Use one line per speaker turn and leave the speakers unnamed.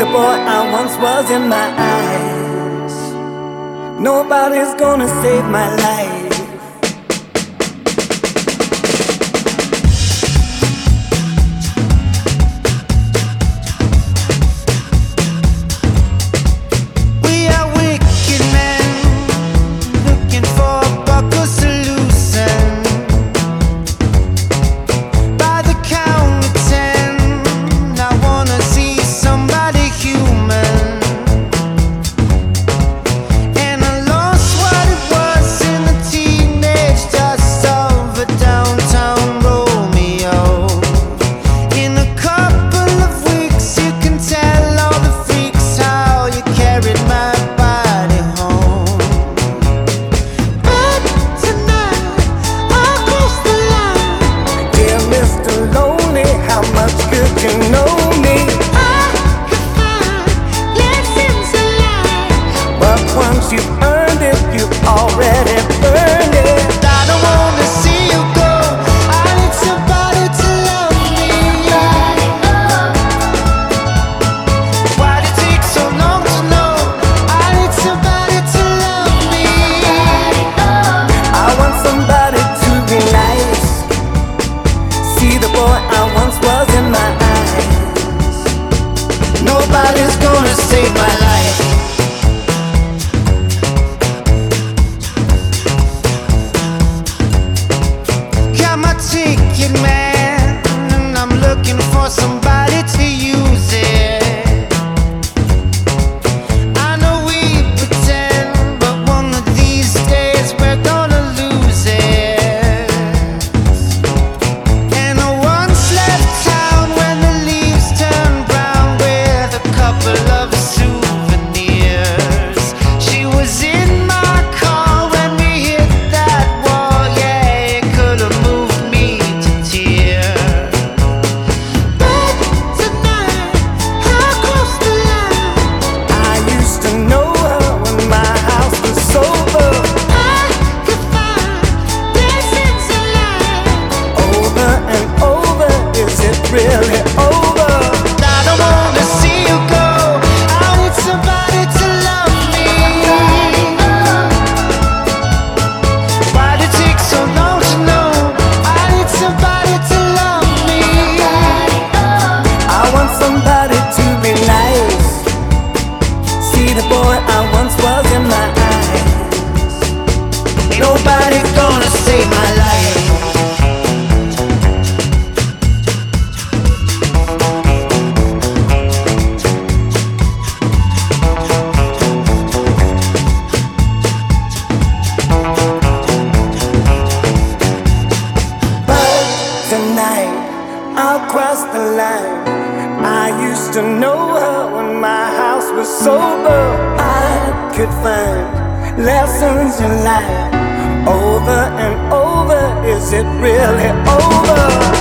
boy I once was in my eyes. Nobody's gonna save my life.
You know me. I could find lessons in life,
but once you've earned it, you've already earned it.
I don't wanna see you go. I need somebody to love me. Why did it take so long to know? I need somebody to love me.
I want somebody to be nice. See the boy I once was in my eyes. Nobody's gonna save my life.
Got my ticket, man, and I'm looking for somebody to use it. I know we pretend, but one of these days we're gonna lose it. And I once left town when the leaves turn brown with a couple of souvenirs. She was in my car when we hit that wall. Yeah, it could have moved me to tears. But tonight I crossed the line.
I used to know her when my house was sober.
I could find blessings in life.
Over and over, is it really over?
I don't wanna see you go. I need somebody to love me. Why did it take so long to know? I need somebody to love me.
I want somebody to be nice. See the boy I once was in my eyes. Nobody's gonna save my life. But tonight I'll cross the line. I used to know her when my house was sober. I could find lessons in life. Over and over, is it really over?